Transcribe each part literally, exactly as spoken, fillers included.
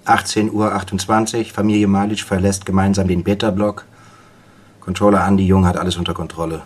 achtzehn Uhr achtundzwanzig, Familie Malic verlässt gemeinsam den Beta-Block. Controller Andi Jung hat alles unter Kontrolle.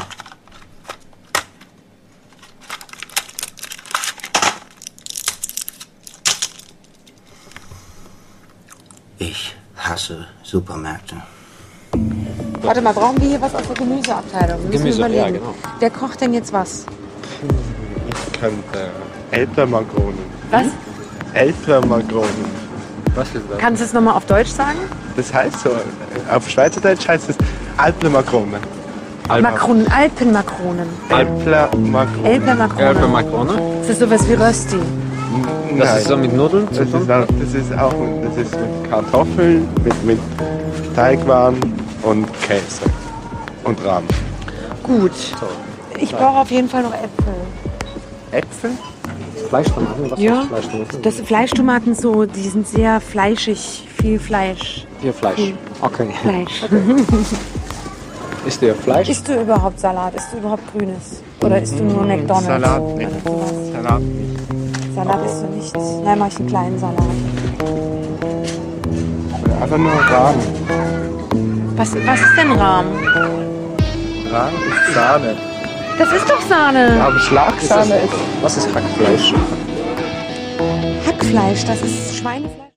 Ich hasse Supermärkte. Warte mal, brauchen wir hier was aus der Gemüseabteilung? Wir müssen Gemüse, überlegen. ja, genau. Wer kocht denn jetzt was? Ich könnte Elbler-Makronen. Was? Elbler-Makronen. Was ist das? Kannst du es nochmal auf Deutsch sagen? Das heißt so, auf Schweizerdeutsch heißt es Alpler-Makronen. Makronen, Alpenmakronen. Elbler-Makronen. Elbler-Makronen. Elbe Makrone? Das ist sowas wie Rösti. Das Nein. ist so mit Nudeln zu Das tun? ist, auch, das ist auch das ist mit Kartoffeln, mit, mit Teigwaren und Käse und Rahm. Gut. Ich brauche auf jeden Fall noch Äpfel. Äpfel? Fleischtomaten? Was Ja. ist Fleischtomaten? Das Fleischtomaten so, die sind sehr fleischig, viel Fleisch. Hier Fleisch. Okay. Fleisch. Ist der Fleisch? Isst du überhaupt Salat? Isst du überhaupt Grünes? Oder isst du nur McDonald's? Salat nicht. Oder sowas? Salat nicht. Salat isst du nicht? Nein, mach ich einen kleinen Salat. Einfach nur Rahm. Was, was ist denn Rahm? Rahm ist Sahne. Das ist doch Sahne. Aber Schlagsahne ist... Was ist Hackfleisch? Hackfleisch, das ist Schweinefleisch.